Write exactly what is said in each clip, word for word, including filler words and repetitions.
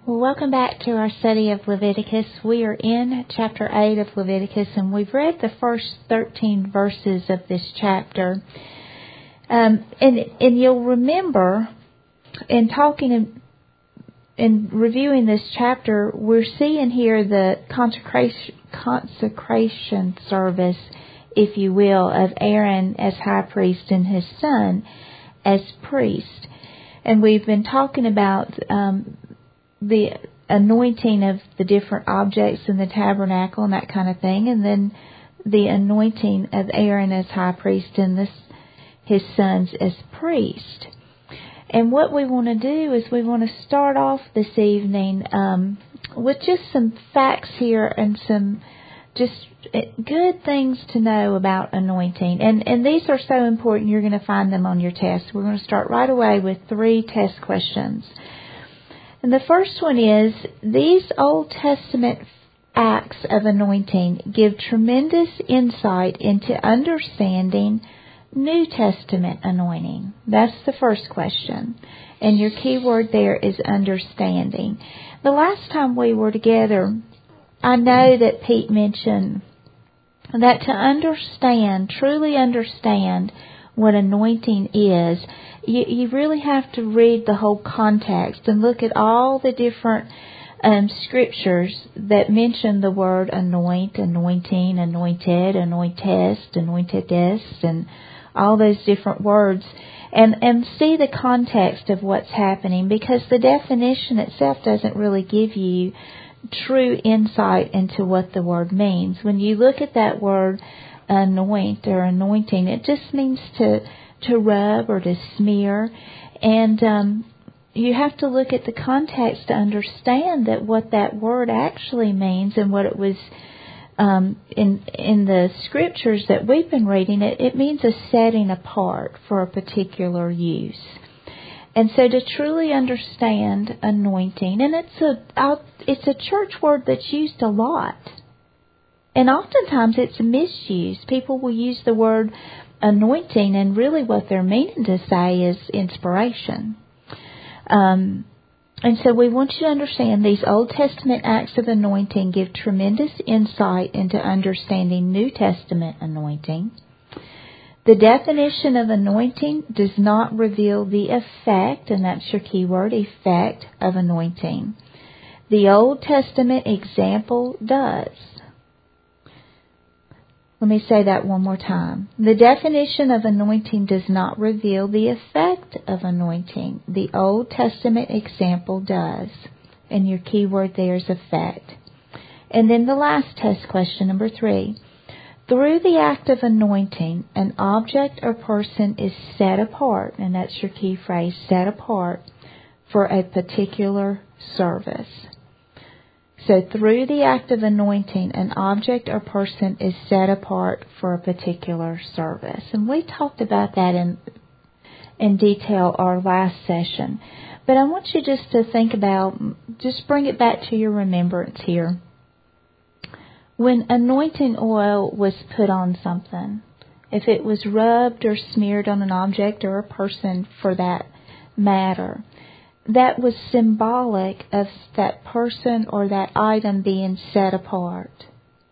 Well, welcome back to our study of Leviticus. We are in chapter eight of Leviticus, and we've read the first thirteen verses of this chapter. Um, and, and you'll remember, in talking and in reviewing this chapter, we're seeing here the consecration, consecration service, if you will, of Aaron as high priest and his son as priest. And we've been talking about um, the anointing of the different objects in the tabernacle and that kind of thing, and then the anointing of Aaron as high priest and this, his sons as priest. And what we want to do is we want to start off this evening um, with just some facts here and some just good things to know about anointing. And, and these are so important, you're going to find them on your test. We're going to start right away with three test questions. And the first one is, these Old Testament acts of anointing give tremendous insight into understanding New Testament anointing. That's the first question. And your key word there is understanding. The last time we were together, I know that Pete mentioned that to understand, truly understand what anointing is, you, you really have to read the whole context and look at all the different um, scriptures that mention the word anoint, anointing, anointed, anointest, anointedest, and all those different words, and, and see the context of what's happening, because the definition itself doesn't really give you true insight into what the word means. When you look at that word anoint or anointing, it just means to to rub or to smear, and um, you have to look at the context to understand that what that word actually means and what it was um, in in the scriptures that we've been reading. It, it means a setting apart for a particular use. And so to truly understand anointing, and it's a it's a church word that's used a lot. And oftentimes it's misused. People will use the word anointing, and really what they're meaning to say is inspiration. Um, and so we want you to understand these Old Testament acts of anointing give tremendous insight into understanding New Testament anointing. The definition of anointing does not reveal the effect, and that's your key word, effect of anointing. The Old Testament example does. Let me say that one more time. The definition of anointing does not reveal the effect of anointing. The Old Testament example does. And your key word there is effect. And then the last test question, number three. Through the act of anointing, an object or person is set apart, and that's your key phrase, set apart, for a particular service. So through the act of anointing, an object or person is set apart for a particular service. And we talked about that in in detail our last session. But I want you just to think about, just bring it back to your remembrance here. When anointing oil was put on something, if it was rubbed or smeared on an object or a person for that matter, that was symbolic of that person or that item being set apart.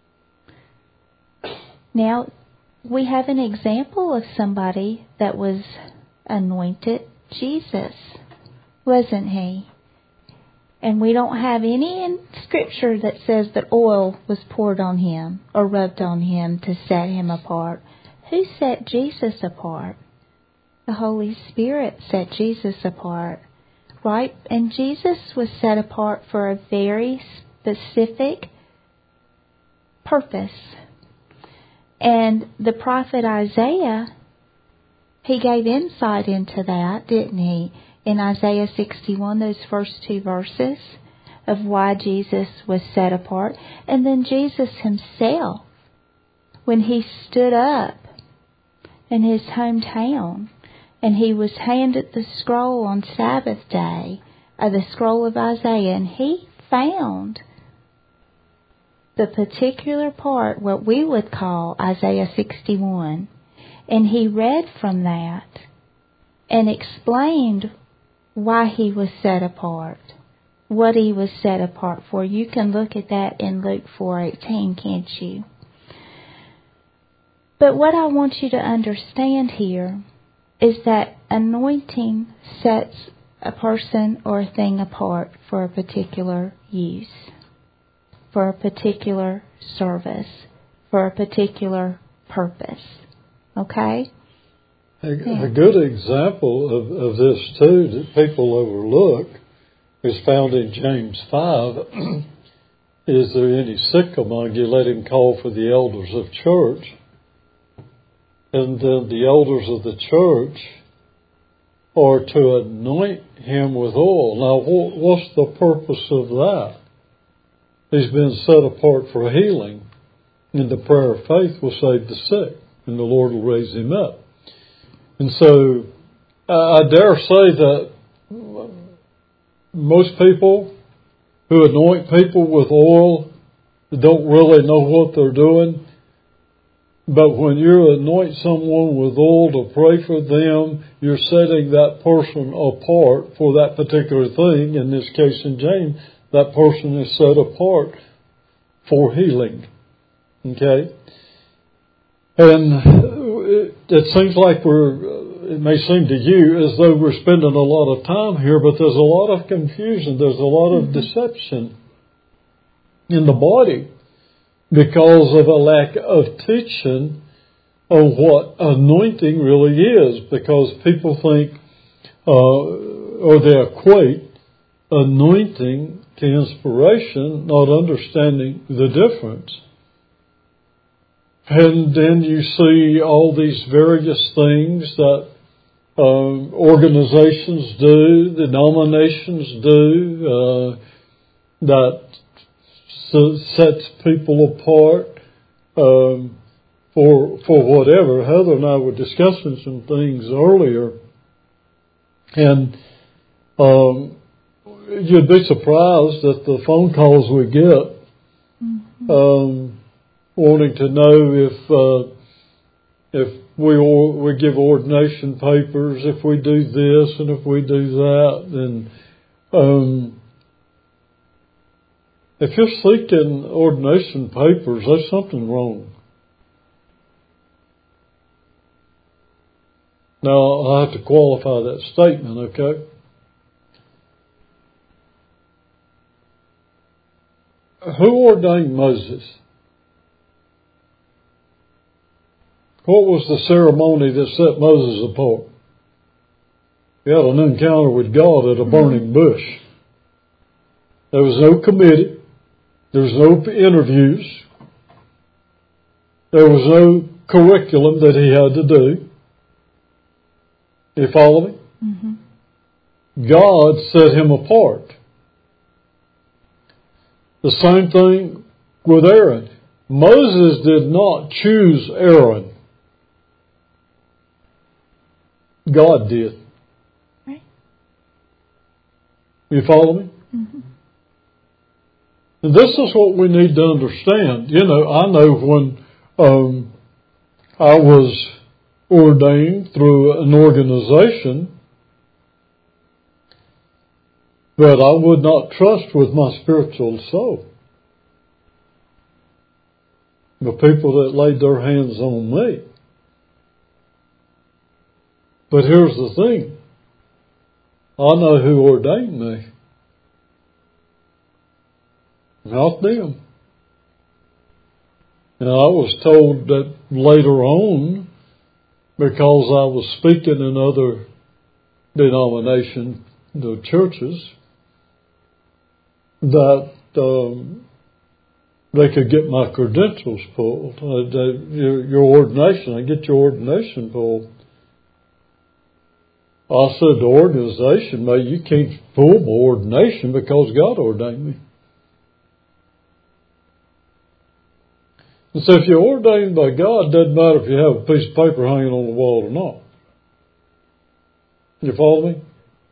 Now, we have an example of somebody that was anointed, Jesus, wasn't he? And we don't have any in Scripture that says that oil was poured on him or rubbed on him to set him apart. Who set Jesus apart? The Holy Spirit set Jesus apart. Right? And Jesus was set apart for a very specific purpose. And the prophet Isaiah, he gave insight into that, didn't he? In Isaiah sixty-one, those first two verses of why Jesus was set apart. And then Jesus himself, when he stood up in his hometown, and he was handed the scroll on Sabbath day, uh, the scroll of Isaiah, and he found the particular part, what we would call Isaiah sixty-one, and he read from that and explained why he was set apart. what he was set apart for. You can look at that in Luke four eighteen, can't you? But what I want you to understand here is that anointing sets a person or a thing apart for a particular use, for a particular service, for a particular purpose. Okay? A, yeah. a good example of, of this, too, that people overlook is found in James five. Is there any sick among you? Let him call for the elders of church. And then the elders of the church are to anoint him with oil. Now, what's the purpose of that? He's been set apart for healing, and the prayer of faith will save the sick, and the Lord will raise him up. And so, I dare say that most people who anoint people with oil don't really know what they're doing. But when you anoint someone with oil to pray for them, you're setting that person apart for that particular thing. In this case, in James, that person is set apart for healing. Okay? And it, it seems like we're, it may seem to you as though we're spending a lot of time here, but there's a lot of confusion. There's a lot of deception in the body, because of a lack of teaching on what anointing really is. Because people think, uh, or they equate anointing to inspiration, not understanding the difference. And then you see all these various things that um, organizations do, denominations do, uh, that So sets people apart um, for for whatever. Heather and I were discussing some things earlier, and um, you'd be surprised at the phone calls we get, mm-hmm. um, wanting to know if uh, if we or, we give ordination papers, if we do this and if we do that, and um, if you're seeking ordination papers, there's something wrong. Now, I have to qualify that statement, okay? Who ordained Moses? What was the ceremony that set Moses apart? He had an encounter with God at a burning bush. There was no committee. There was no interviews. There was no curriculum that he had to do. You follow me? Mm-hmm. God set him apart. The same thing with Aaron. Moses did not choose Aaron. God did. Right. You follow me? Mm-hmm. And this is what we need to understand. You know, I know when um, I was ordained through an organization that I would not trust with my spiritual soul. The people that laid their hands on me. But here's the thing. I know who ordained me. Not them. And I was told that later on, because I was speaking in other denomination, the churches, that um, they could get my credentials pulled. Uh, they, your, your ordination, I get your ordination pulled. I said, the organization, mate, you can't pull my ordination because God ordained me. And so if you're ordained by God, it doesn't matter if you have a piece of paper hanging on the wall or not. You follow me?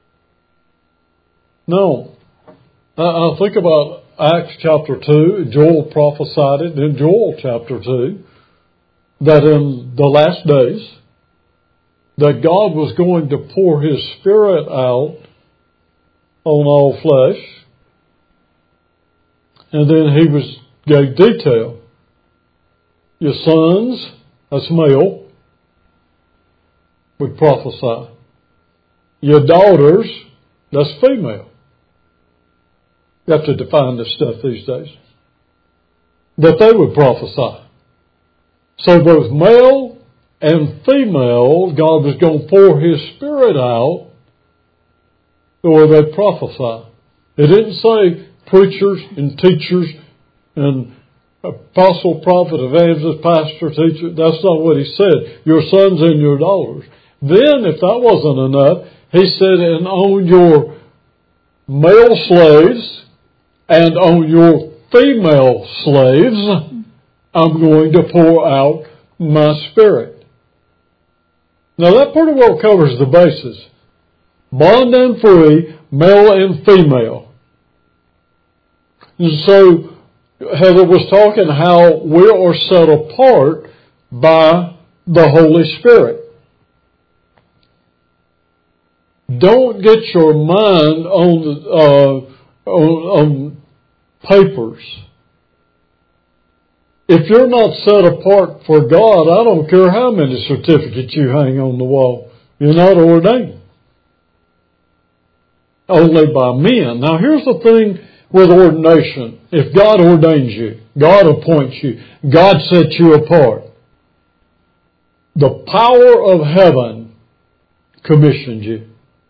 No. I, I think about Acts chapter two. Joel prophesied it in Joel chapter two, that in the last days, that God was going to pour His Spirit out on all flesh, And then he was gave detail. Your sons, that's male, would prophesy. Your daughters, that's female. You have to define this stuff these days. That they would prophesy. So both male and female, God was going to pour His Spirit out or they prophesy. It didn't say preachers and teachers and apostle, prophet, evangelist, pastor, teacher. That's not what He said. Your sons and your daughters. Then, if that wasn't enough, He said, and on your male slaves and on your female slaves, I'm going to pour out my Spirit. Now that pretty well covers the bases. Bond and free, male and female. And so Heather was talking how we are set apart by the Holy Spirit. Don't get your mind on, uh, on, on papers. If you're not set apart for God, I don't care how many certificates you hang on the wall. You're not ordained. Only by men. Now here's the thing with ordination. If God ordains you, God appoints you, God sets you apart, the power of heaven commissioned you.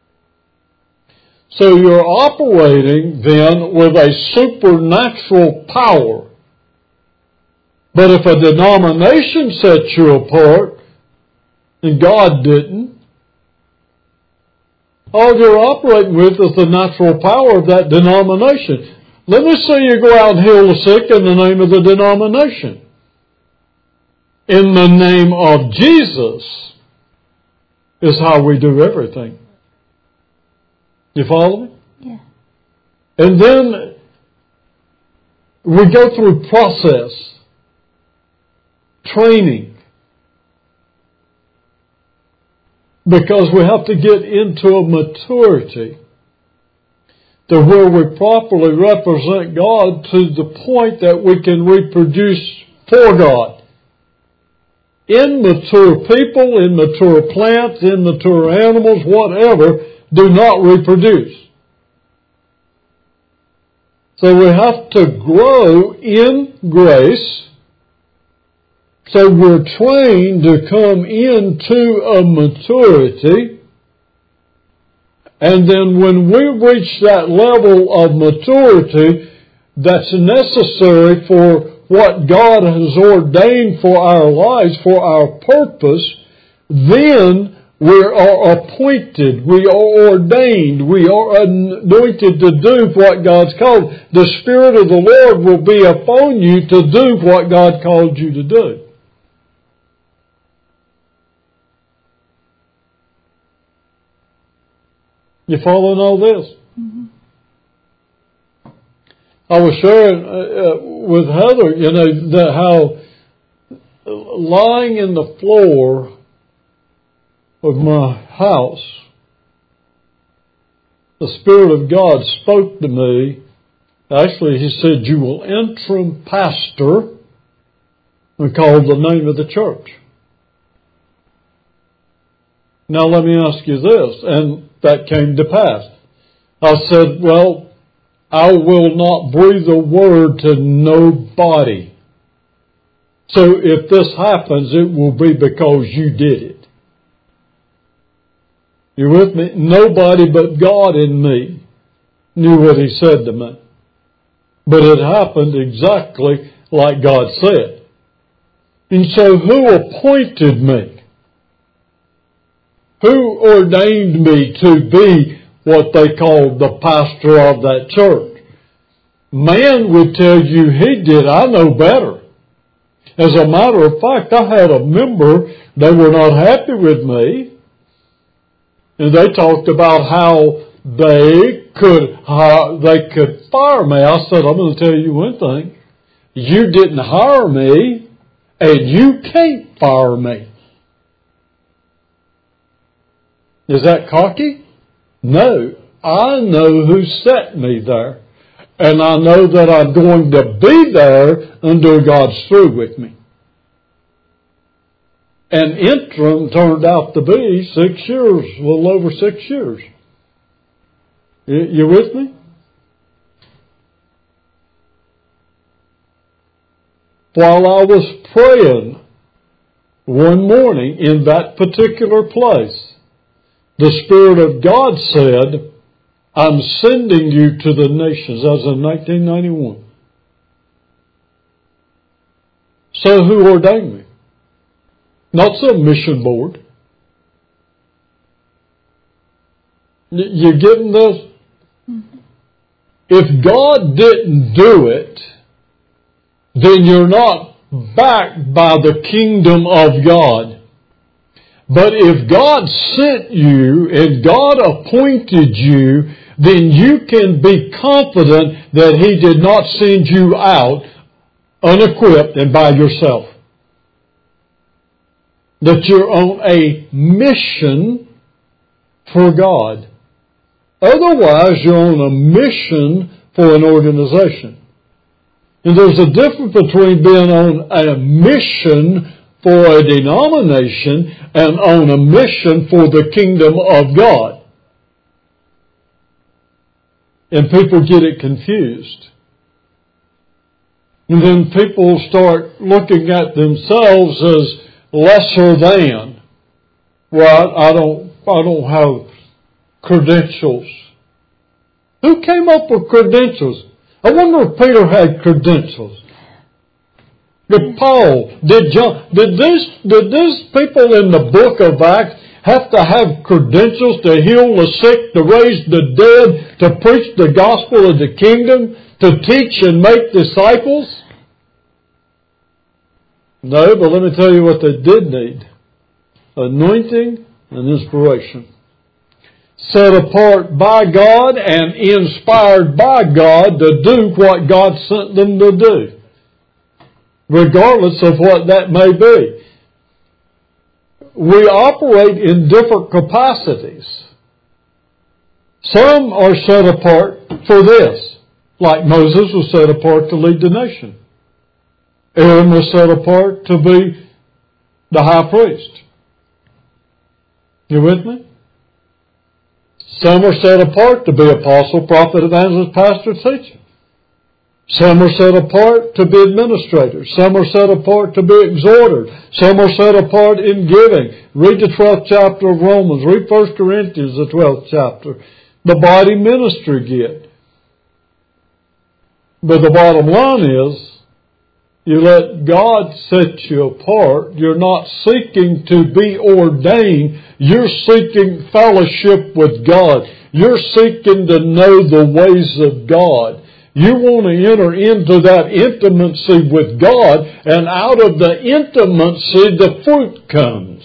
So you're operating then with a supernatural power. But if a denomination sets you apart, and God didn't, all you're operating with is the natural power of that denomination. Let me see you go out and heal the sick in the name of the denomination. In the name of Jesus is how we do everything. You follow me? Yeah. And then we go through process. Training. Because we have to get into a maturity to where we properly represent God to the point that we can reproduce for God. Immature people, immature plants, immature animals, whatever, do not reproduce. So we have to grow in grace. So we're trained to come into a maturity, and then when we reach that level of maturity that's necessary for what God has ordained for our lives, for our purpose, then we are appointed, we are ordained, we are anointed to do what God's called. The Spirit of the Lord will be upon you to do what God called you to do. You following all this? Mm-hmm. I was sharing uh, with Heather, you know, the, how lying in the floor of my house, the Spirit of God spoke to me. Actually, He said, you will interim pastor, and called the name of the church. Now let me ask you this, and that came to pass. I said, well, I will not breathe a word to nobody. So if this happens, it will be because you did it. You with me? Nobody but God in me knew what He said to me. But it happened exactly like God said. And so who appointed me? Who ordained me to be what they called the pastor of that church? Man would tell you he did. I know better. As a matter of fact, I had a member, they were not happy with me. And they talked about how they could uh, they could fire me. I said, I'm going to tell you one thing. You didn't hire me, and you can't fire me. Is that cocky? No. I know who set me there. And I know that I'm going to be there until God's through with me. And interim turned out to be six years, a little over six years. You, you with me? While I was praying one morning in that particular place, the Spirit of God said, I'm sending you to the nations. That was in nineteen ninety-one. So who ordained me? Not some mission board. You getting this? Mm-hmm. If God didn't do it, then you're not backed by the kingdom of God. But if God sent you and God appointed you, then you can be confident that He did not send you out unequipped and by yourself. That you're on a mission for God. Otherwise, you're on a mission for an organization. And there's a difference between being on a mission for a denomination and on a mission for the kingdom of God. And people get it confused. And then people start looking at themselves as lesser than. Well, I don't, I don't have credentials. Who came up with credentials? I wonder if Peter had credentials. Did Paul, did John, did these, did these people in the book of Acts have to have credentials to heal the sick, to raise the dead, to preach the gospel of the kingdom, to teach and make disciples? No, but let me tell you what they did need. Anointing and inspiration. Set apart by God and inspired by God to do what God sent them to do. Regardless of what that may be. We operate in different capacities. Some are set apart for this. Like Moses was set apart to lead the nation. Aaron was set apart to be the high priest. You with me? Some are set apart to be apostle, prophet, evangelist, pastor, teacher. Some are set apart to be administrators. Some are set apart to be exhorters. Some are set apart in giving. Read the twelfth chapter of Romans. Read First Corinthians, the twelfth chapter. The body ministry gift. But the bottom line is, you let God set you apart. You're not seeking to be ordained. You're seeking fellowship with God. You're seeking to know the ways of God. You want to enter into that intimacy with God, and out of the intimacy the fruit comes.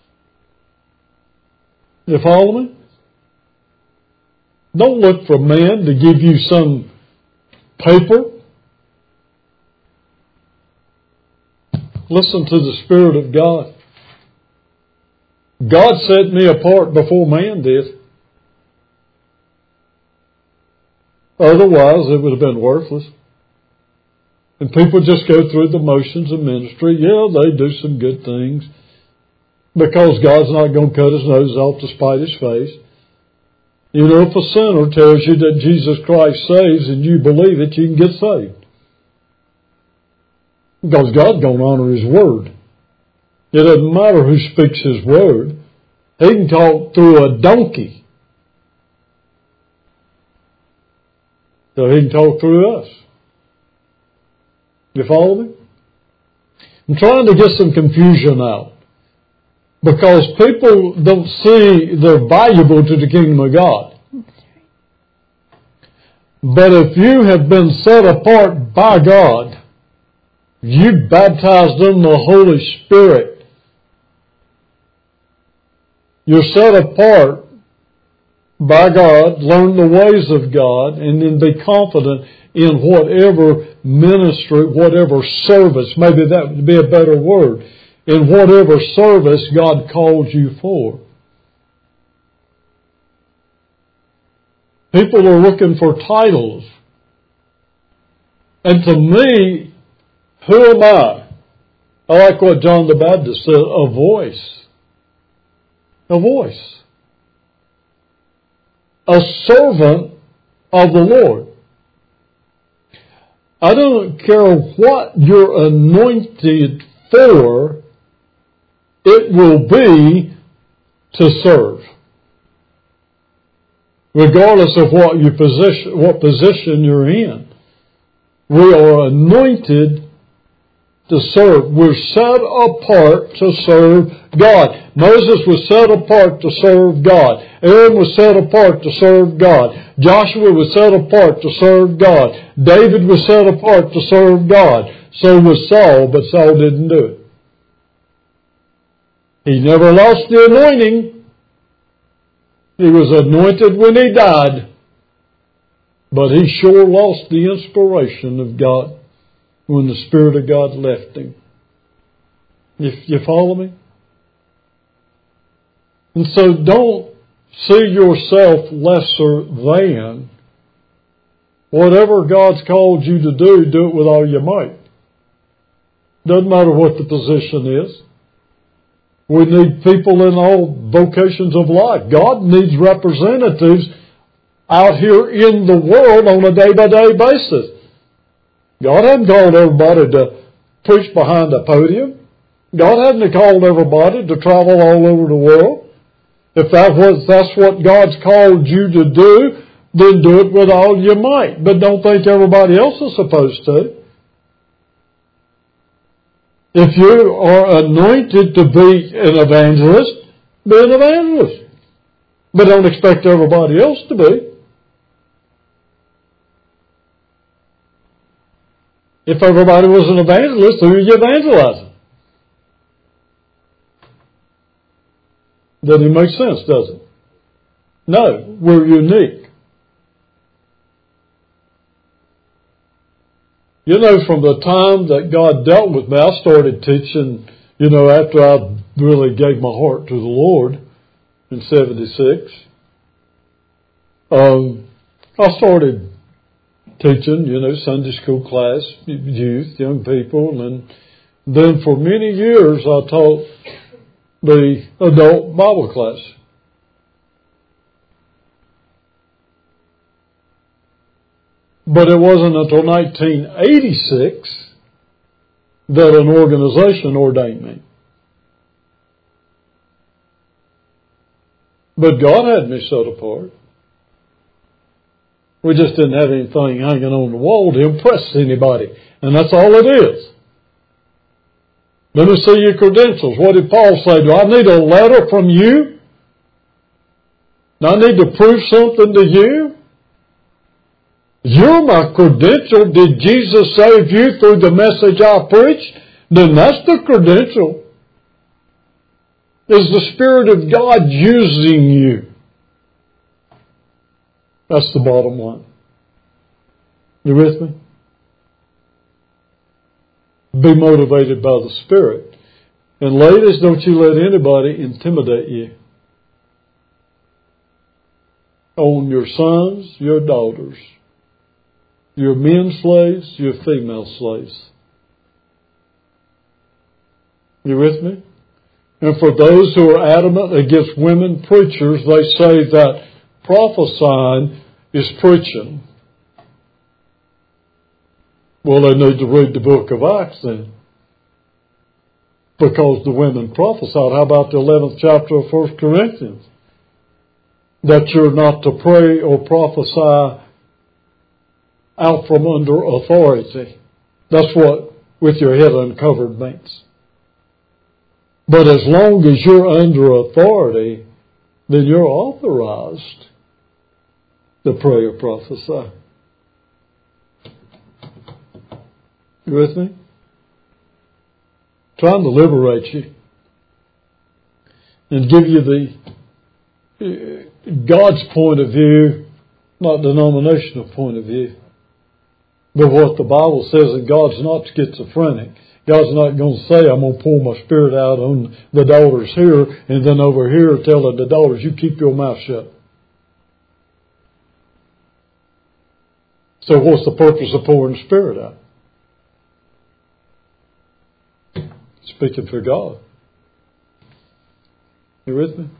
You follow me? Don't look for man to give you some paper. Listen to the Spirit of God. God set me apart before man did. Otherwise, it would have been worthless. And people just go through the motions of ministry. Yeah, they do some good things. Because God's not going to cut his nose off to spite his face. You know, if a sinner tells you that Jesus Christ saves and you believe it, you can get saved. Because God's going to honor His Word. It doesn't matter who speaks His Word. He can talk through a donkey. So He can talk through us. You follow me? I'm trying to get some confusion out. Because people don't see they're valuable to the kingdom of God. But if you have been set apart by God, you baptized in the Holy Spirit. You're set apart by God, learn the ways of God, and then be confident in whatever ministry, whatever service, maybe that would be a better word, in whatever service God called you for. People are looking for titles. And to me, who am I? I like what John the Baptist said, a voice. A voice. A servant of the Lord. I don't care what you're anointed for, it will be to serve. Regardless of what you position, what position you're in. We are anointed to serve. We're set apart to serve God. Moses was set apart to serve God. Aaron was set apart to serve God. Joshua was set apart to serve God. David was set apart to serve God. So was Saul, but Saul didn't do it. He never lost the anointing. He was anointed when he died. But he sure lost the inspiration of God when the Spirit of God left him. You, you follow me? And so don't see yourself lesser than. Whatever God's called you to do, do it with all your might. Doesn't matter what the position is. We need people in all vocations of life. God needs representatives out here in the world on a day-by-day basis. God hasn't called everybody to preach behind a podium. God hasn't called everybody to travel all over the world. If that was, that's what God's called you to do, then do it with all your might. But don't think everybody else is supposed to. If you are anointed to be an evangelist, be an evangelist. But don't expect everybody else to be. If everybody was an evangelist, who are you evangelizing? Doesn't make sense, does it? No, we're unique. You know, from the time that God dealt with me, I started teaching, you know, after I really gave my heart to the Lord in seventy-six. Um, I started teaching, you know, Sunday school class, youth, young people, and then for many years I taught the adult Bible class. But it wasn't until nineteen eighty-six that an organization ordained me. But God had me set apart. We just didn't have anything hanging on the wall to impress anybody. And that's all it is. Let me see your credentials. What did Paul say? Do I need a letter from you? Do I need to prove something to you? You're my credential. Did Jesus save you through the message I preached? Then that's the credential. Is the Spirit of God using you? That's the bottom line. You with me? Be motivated by the Spirit. And ladies, don't you let anybody intimidate you. On your sons, your daughters. Your men slaves, your female slaves. You with me? And for those who are adamant against women preachers, they say that prophesying is preaching. Well, they need to read the book of Acts then. Because the women prophesied. How about the eleventh chapter of First Corinthians? That you're not to pray or prophesy out from under authority. That's what with your head uncovered means. But as long as you're under authority, then you're authorized to pray or prophesy. You with me? Trying to liberate you and give you the God's point of view, not denominational point of view. But what the Bible says that God's not schizophrenic. God's not going to say, I'm going to pour my Spirit out on the daughters here and then over here telling the daughters, you keep your mouth shut. So what's the purpose of pouring the Spirit out? Speaking for God. You with me?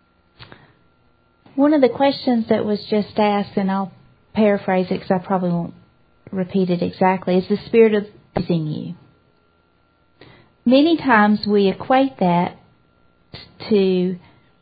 One of the questions that was just asked, and I'll paraphrase it because I probably won't repeat it exactly, is the Spirit of using you. Many times we equate that to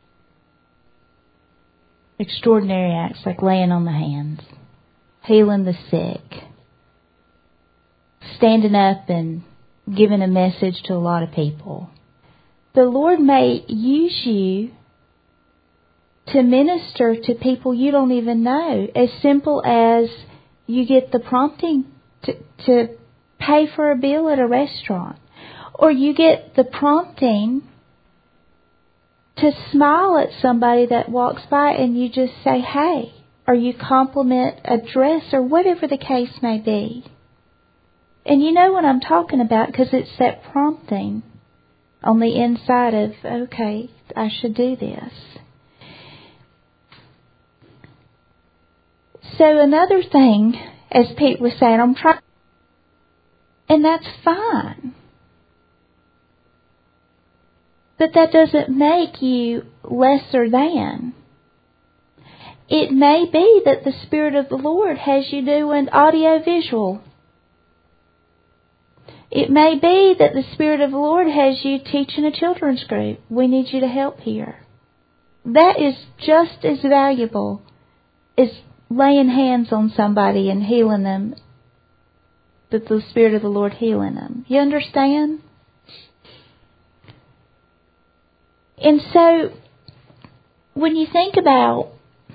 extraordinary acts like laying on the hands, healing the sick, standing up and giving a message to a lot of people. The Lord may use you to minister to people you don't even know, as simple as you get the prompting to, to pay for a bill at a restaurant, or you get the prompting to smile at somebody that walks by and you just say, hey, or you compliment a dress or whatever the case may be. And you know what I'm talking about because it's that prompting on the inside of, okay, I should do this. So another thing, as Pete was saying, I'm trying, and that's fine. But that doesn't make you lesser than. It may be that the Spirit of the Lord has you doing audio-visual. It may be that the Spirit of the Lord has you teaching a children's group. We need you to help here. That is just as valuable as laying hands on somebody and healing them, that the Spirit of the Lord healing them. You understand? And so, when you think about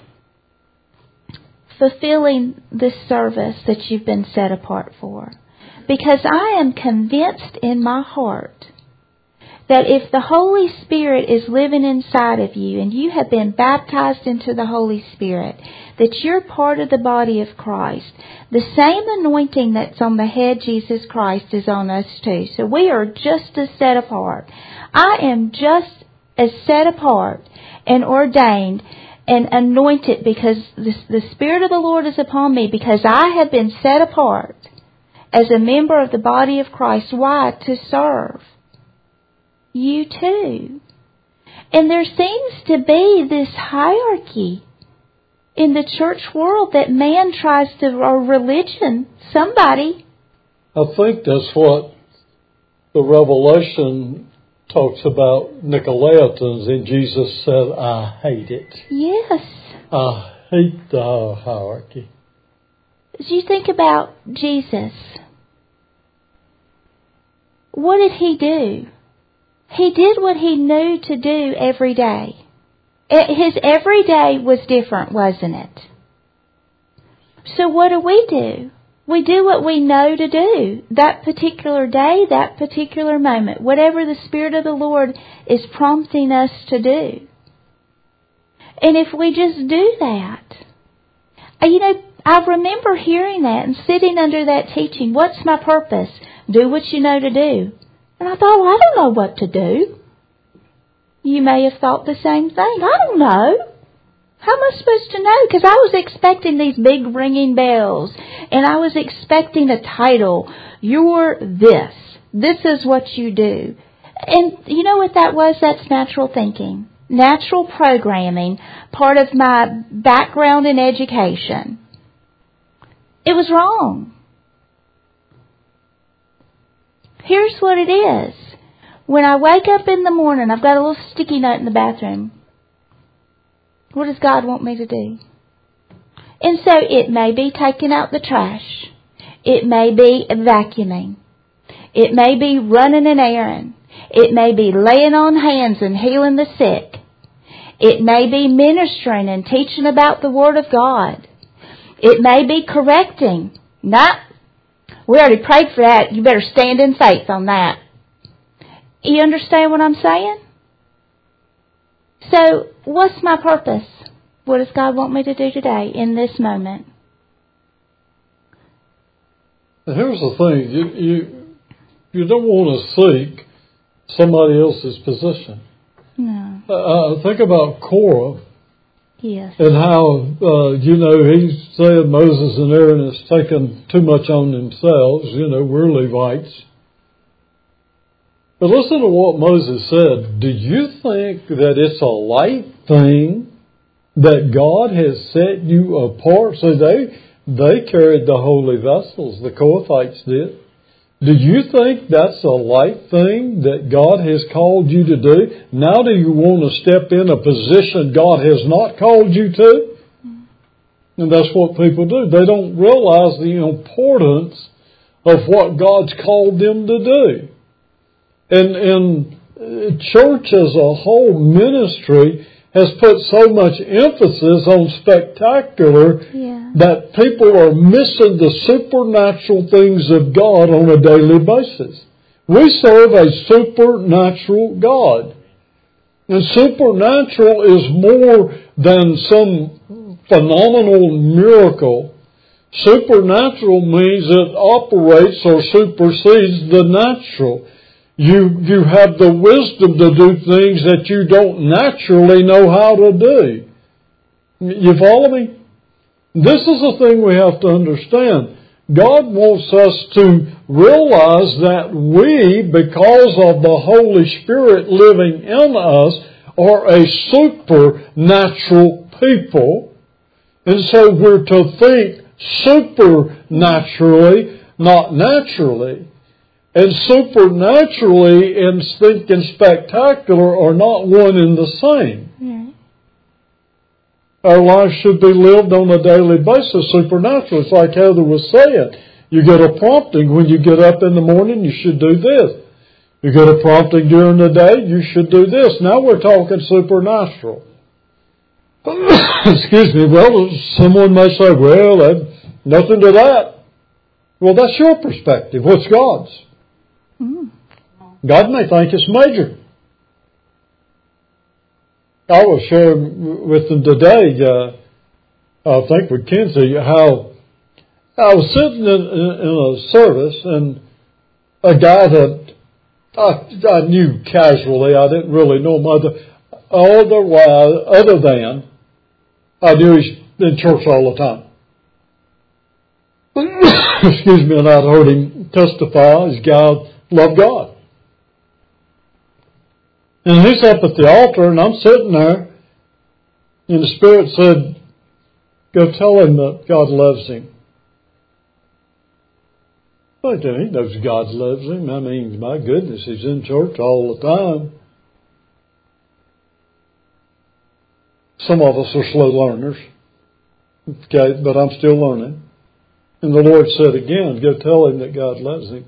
fulfilling this service that you've been set apart for, because I am convinced in my heart that if the Holy Spirit is living inside of you and you have been baptized into the Holy Spirit, that you're part of the body of Christ. The same anointing that's on the head, Jesus Christ, is on us too. So we are just as set apart. I am just as set apart and ordained and anointed because the, the Spirit of the Lord is upon me, because I have been set apart as a member of the body of Christ. Why? To serve you too. And there seems to be this hierarchy in the church world that man tries to, or religion, somebody. I think that's what the Revelation talks about, Nicolaitans, and Jesus said, I hate it. Yes. I hate the hierarchy. As you think about Jesus, what did he do? He did what he knew to do every day. His every day was different, wasn't it? So what do we do? We do what we know to do. That particular day, that particular moment, whatever the Spirit of the Lord is prompting us to do. And if we just do that, you know, I remember hearing that and sitting under that teaching. What's my purpose? Do what you know to do. And I thought, well, I don't know what to do. You may have thought the same thing. I don't know. How am I supposed to know? Because I was expecting these big ringing bells. And I was expecting a title. You're this. This is what you do. And you know what that was? That's natural thinking. Natural programming. Part of my background in education. It was wrong. Here's what it is. When I wake up in the morning, I've got a little sticky note in the bathroom. What does God want me to do? And so it may be taking out the trash. It may be vacuuming. It may be running an errand. It may be laying on hands and healing the sick. It may be ministering and teaching about the Word of God. It may be correcting. Nah, we already prayed for that. You better stand in faith on that. You understand what I'm saying? So, what's my purpose? What does God want me to do today in this moment? Here's the thing. You, you, you don't want to seek somebody else's position. No. Uh, think about Korah. Yes. And how, uh, you know, he said Moses and Aaron has taken too much on themselves. You know, we're Levites. But listen to what Moses said. Do you think that it's a light thing that God has set you apart? So they, they carried the holy vessels, the Kohathites did. Do you think that's a light thing that God has called you to do? Now do you want to step in a position God has not called you to? And that's what people do. They don't realize the importance of what God's called them to do. And, and church as a whole, ministry has put so much emphasis on spectacular yeah. that people are missing the supernatural things of God on a daily basis. We serve a supernatural God. And supernatural is more than some phenomenal miracle. Supernatural means it operates or supersedes the natural. You you have the wisdom to do things that you don't naturally know how to do. You follow me? This is the thing we have to understand. God wants us to realize that we, because of the Holy Spirit living in us, are a supernatural people. And so we're to think supernaturally, not naturally. And supernaturally and thinking spectacular are not one and the same. Yeah. Our lives should be lived on a daily basis supernatural. It's like Heather was saying. You get a prompting when you get up in the morning, you should do this. You get a prompting during the day, you should do this. Now we're talking supernatural. Excuse me. Well, someone may say, well, that's nothing to that. Well, that's your perspective. What's God's? God may think it's major. I was sharing with them today, uh, I think with Kenzie, how I was sitting in, in, in a service and a guy that I, I knew casually, I didn't really know him other, otherwise, other than I knew he's in church all the time. Excuse me, and I'd heard him testify, his guy loved God. And he's up at the altar, and I'm sitting there, and the Spirit said, go tell him that God loves him. Well, he knows God loves him. I mean, my goodness, he's in church all the time. Some of us are slow learners, okay, but I'm still learning. And the Lord said again, go tell him that God loves him.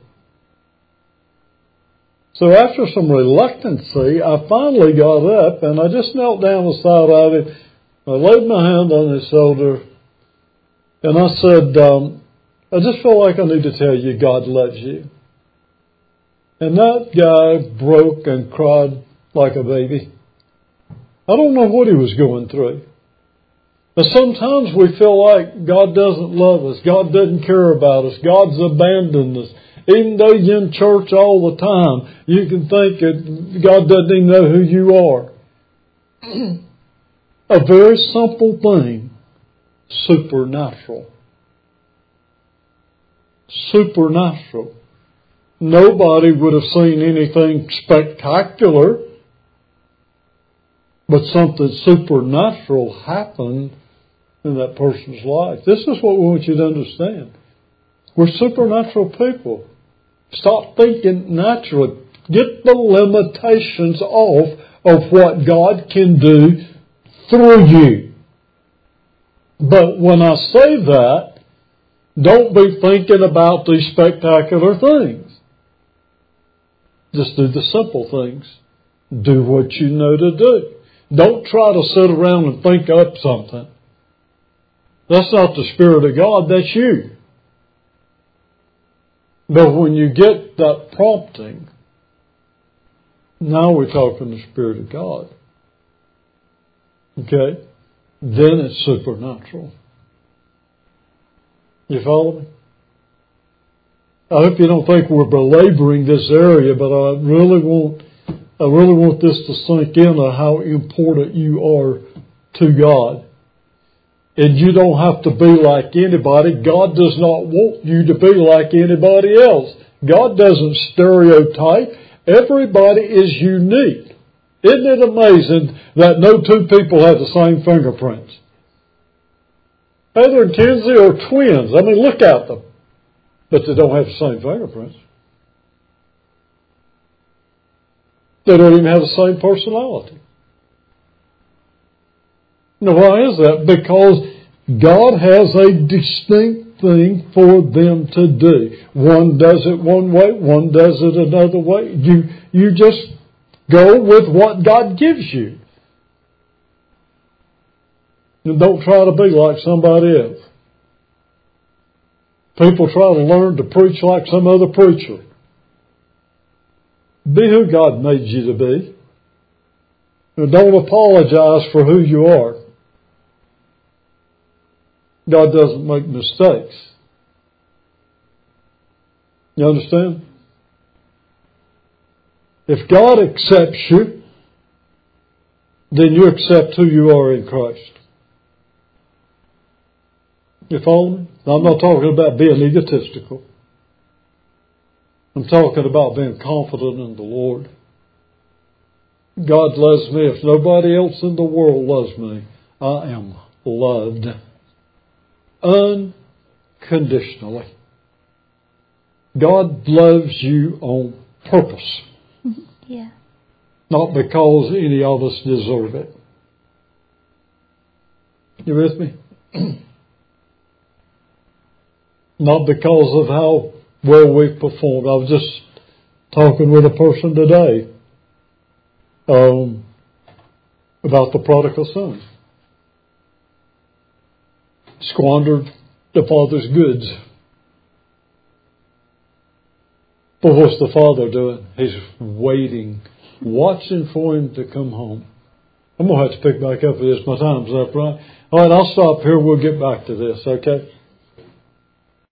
So after some reluctancy, I finally got up and I just knelt down beside of him. I laid my hand on his shoulder and I said, um, I just feel like I need to tell you God loves you. And that guy broke and cried like a baby. I don't know what he was going through. But sometimes we feel like God doesn't love us. God doesn't care about us. God's abandoned us. Even though you're in church all the time, you can think that God doesn't even know who you are. A very simple thing. Supernatural. Supernatural. Nobody would have seen anything spectacular, but something supernatural happened in that person's life. This is what we want you to understand. We're supernatural people. Stop thinking naturally. Get the limitations off of what God can do through you. But when I say that, don't be thinking about these spectacular things. Just do the simple things. Do what you know to do. Don't try to sit around and think up something. That's not the Spirit of God, that's you. But when you get that prompting, now we're talking the Spirit of God. Okay? Then it's supernatural. You follow me? I hope you don't think we're belaboring this area, but I really want, I really want this to sink in on how important you are to God. And you don't have to be like anybody. God does not want you to be like anybody else. God doesn't stereotype. Everybody is unique. Isn't it amazing that no two people have the same fingerprints? Heather and Kenzie are twins. I mean, look at them. But they don't have the same fingerprints. They don't even have the same personality. Now, why is that? Because God has a distinct thing for them to do. One does it one way, one does it another way. You, you just go with what God gives you. And don't try to be like somebody else. People try to learn to preach like some other preacher. Be who God made you to be. And don't apologize for who you are. God doesn't make mistakes. You understand? If God accepts you, then you accept who you are in Christ. You follow me? Now, I'm not talking about being egotistical. I'm talking about being confident in the Lord. God loves me. If nobody else in the world loves me, I am loved unconditionally. God loves you on purpose. Yeah. Not because any of us deserve it. You with me? Not because of how well we've performed. I was just talking with a person today um, about the prodigal son. Squandered the father's goods. But what's the father doing? He's waiting, watching for him to come home. I'm going to have to pick back up with this. My time's up, right? All right, I'll stop here. We'll get back to this, okay?